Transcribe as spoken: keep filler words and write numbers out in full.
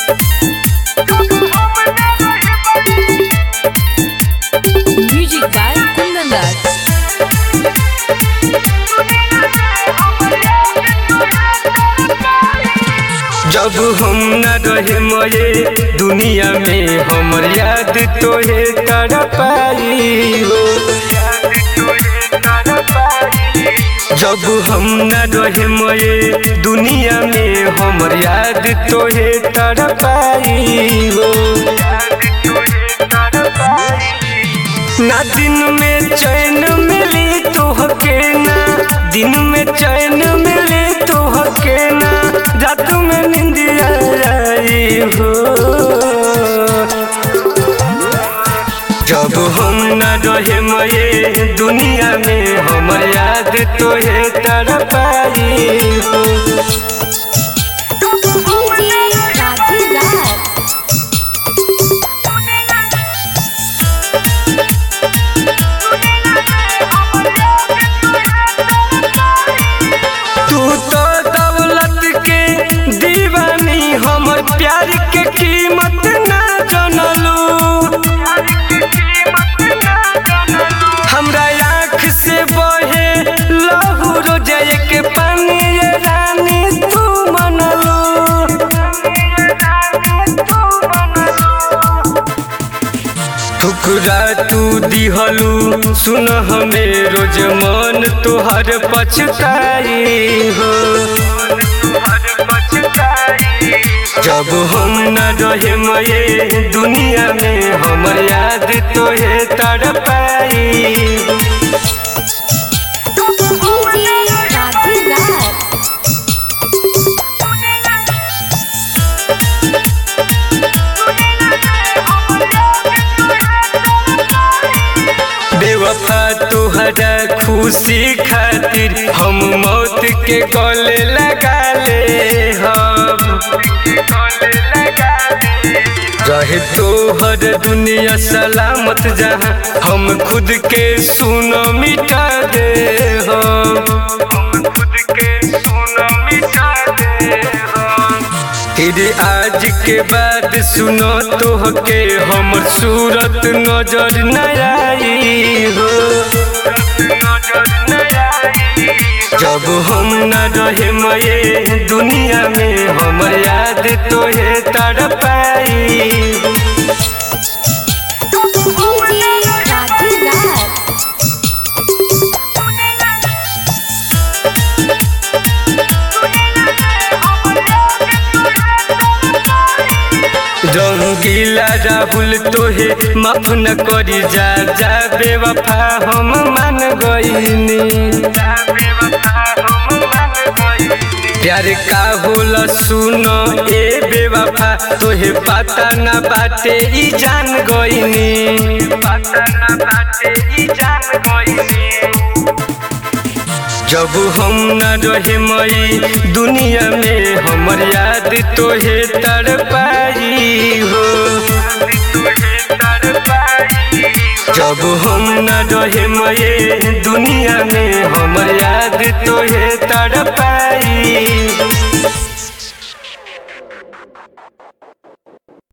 Music by Kundan Das. जब हम न रहे मये दुनिया में हमर याद तोहे तड़पाई हो। जब हम न रहे मये दुनिया में हमर याद तोहे तड़पाई हो। ना दिन में चैन मिली तोहके ना दिन में चैन मिली तोहके ना रात में निंदिया आई हो। जब हम न रहे मये दुनिया में हमर याद तोहे तड़पाई हो। हमर प्यार के कीमत ना जानलू। हमरा आँख से बहे लहू रोजाए के पानी ये रानी तू मनलू। ठुकरा तू दिहलू सुन हमें रोज मन तोहर पछताई हो। जब हम न रहे मये दुनिया में हमर याद तोहे तड़पाई। बेवफा तोहरा खुशी खातिर हम मौत के गले लगा ले हम। रहे तोहर दुनिया सलामत जहाँ हम खुद के सुन मिटा दे हम। तेरे आज के बाद सुनो तोहके हमर सूरत नजर न आई हो। जब हम न रहे मये दुनिया में हमर याद तोहे तड़पाई। रंगीला राहुल तोहे माफ न करी जा जा बेवफा हम मान गईनी। प्यार का होला सुनो ए बेवफा तोहे पता न बाटे ई जान गईनी। जब हम न रहे मई दुनिया में हमर याद तोहे तड़पाई हो। जब हम न रहे मये दुनिया में हमर याद तोहे तड़पाई।